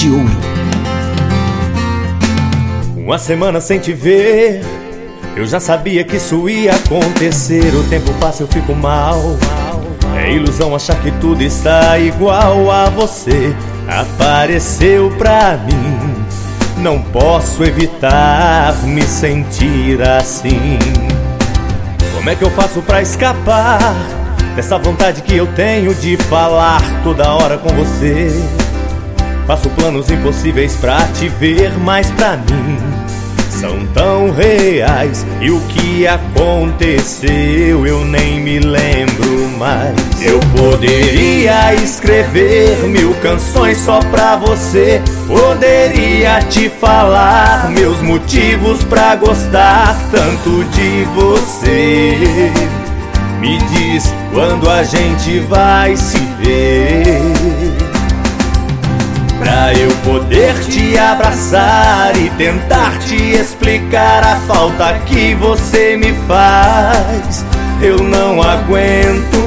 de ouro. Uma semana sem te ver, eu já sabia que isso ia acontecer. O tempo passa, eu fico mal. É ilusão achar que tudo está igual a você. Apareceu pra mim, não posso evitar me sentir assim. Como é que eu faço pra escapar dessa vontade que eu tenho de falar toda hora com você? Faço planos impossíveis pra te ver, mas pra mim são tão reais. E o que aconteceu eu nem me lembro mais. Eu poderia escrever 1000 canções só pra você. Poderia te falar meus motivos pra gostar tanto de você. Me diz quando a gente vai se ver, pra eu poder te abraçar e tentar te explicar a falta que você me faz. Eu não aguento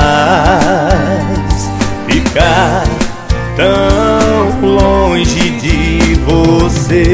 mais ficar tão longe de você.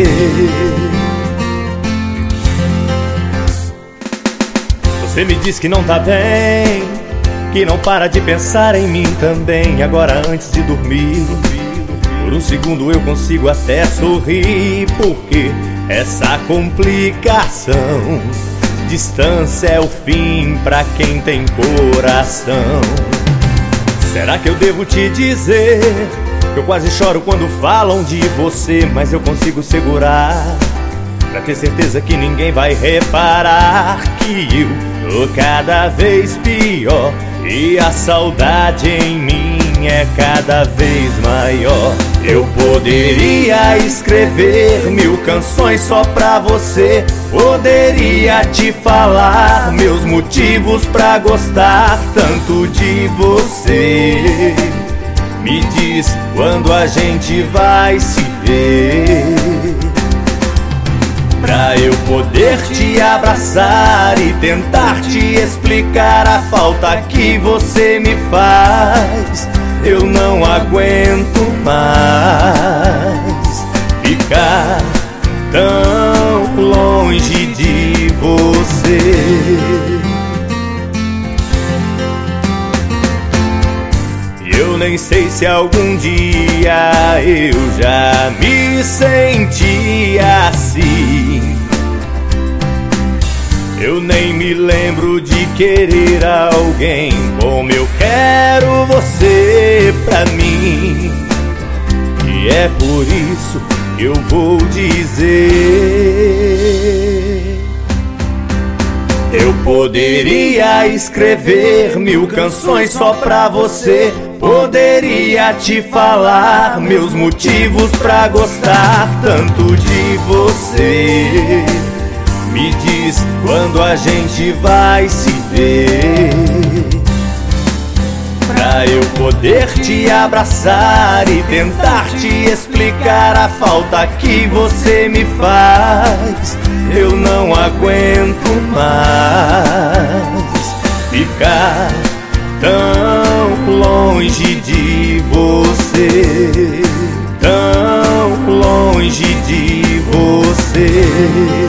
Você me diz que não tá bem, que não para de pensar em mim também. Agora antes de dormir, por um segundo eu consigo até sorrir, porque essa complicação, distância é o fim pra quem tem coração. Será que eu devo te dizer que eu quase choro quando falam de você, mas eu consigo segurar, pra ter certeza que ninguém vai reparar que eu tô cada vez pior e a saudade em mim é cada vez maior. Eu poderia escrever 1000 canções só pra você. Poderia te falar meus motivos pra gostar tanto de você. Me diz quando a gente vai se ver, pra eu poder te abraçar e tentar te explicar a falta que você me faz. Eu não aguento mais ficar tão longe de você. Eu nem sei se algum dia eu já me senti assim. Eu nem me lembro de querer alguém como eu quero você pra mim. E é por isso que eu vou dizer: eu poderia escrever 1000 canções só pra você. Poderia te falar meus motivos pra gostar tanto de você. Me diz quando a gente vai se ver, pra eu poder te abraçar e tentar te explicar a falta que você me faz. Eu não aguento mais ficar tão longe de você, tão longe de você.